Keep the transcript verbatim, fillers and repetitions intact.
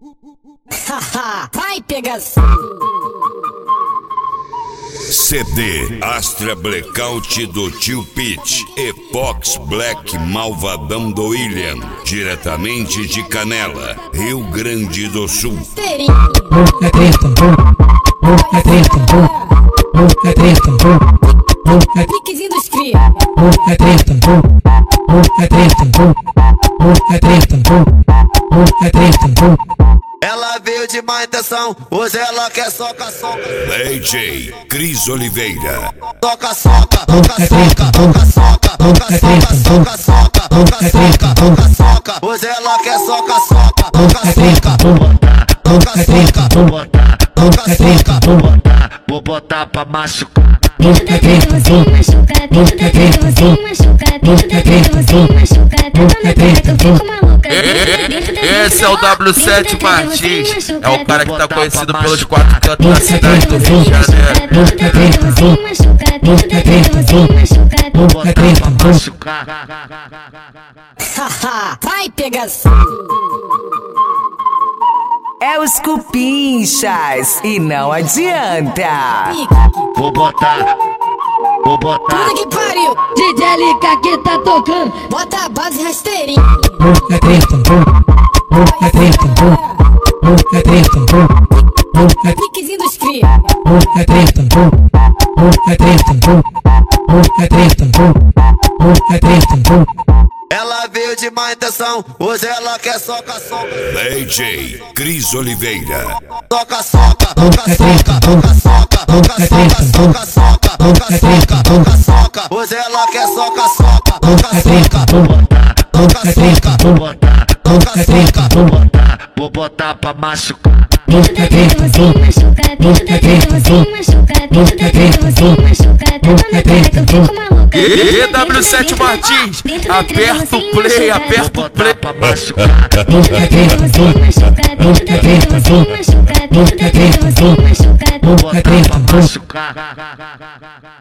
Vai pegar C D Astra Blackout do Tio Pete, Epox Black Malvadão do William, diretamente de Canela, Rio Grande do Sul. É treta, é treta, é treta, piquezinho dos cria. é treta, é treta, é treta, é treta. Ela veio de má intenção, hoje ela quer soca, soca. D J Cris Oliveira. Soca, soca, soca, soca, soca, soca, soca, soca, soca, soca, soca, soca, soca, soca. Hoje ela quer soca, soca, soca, soca. Soca, soca, vou botar, soca, soca, vou botar, vou botar pra machucar. Dentro da treta você machuca, dentro da treta você machuca, dentro da treta você machuca, tá na treta eu fico maluca. Esse é o W sete Martins, é o cara que tá conhecido pelos quatro cantos da cidade do Rio de Janeiro. Dentro da treta você machuca, dentro da treta você machuca, Vou botar pra machucar. Vai pegar É os cupinchas e não adianta. Vou botar, vou botar. Puta que pariu. D J L K que tá tocando. Bota a base rasteirinha. É treta, é treta, é treta, Piquezinho dos cria. é treta, é treta, é treta, é treta. Ela veio de má intenção, hoje ela quer soca, soca. D J Cris Oliveira. Soca, soca, soca, soca, soca, soca, soca, soca, soca, soca, soca, soca, soca, soca. Hoje ela quer soca, soca, soca, soca. Vou botar, soca, soca, vou botar, soca, soca, vou botar, vou botar pra machucar. Dentro da treta você machuca, dentro da treta você machuca, dentro da treta você machuca, tá na treta eu fico maluca. E W sete Martins, aperta o play, aperta o play. Pra machucar. Dentro da treta você machuca, dentro da treta você machuca, dentro da treta você machuca, Vou botar pra machucar.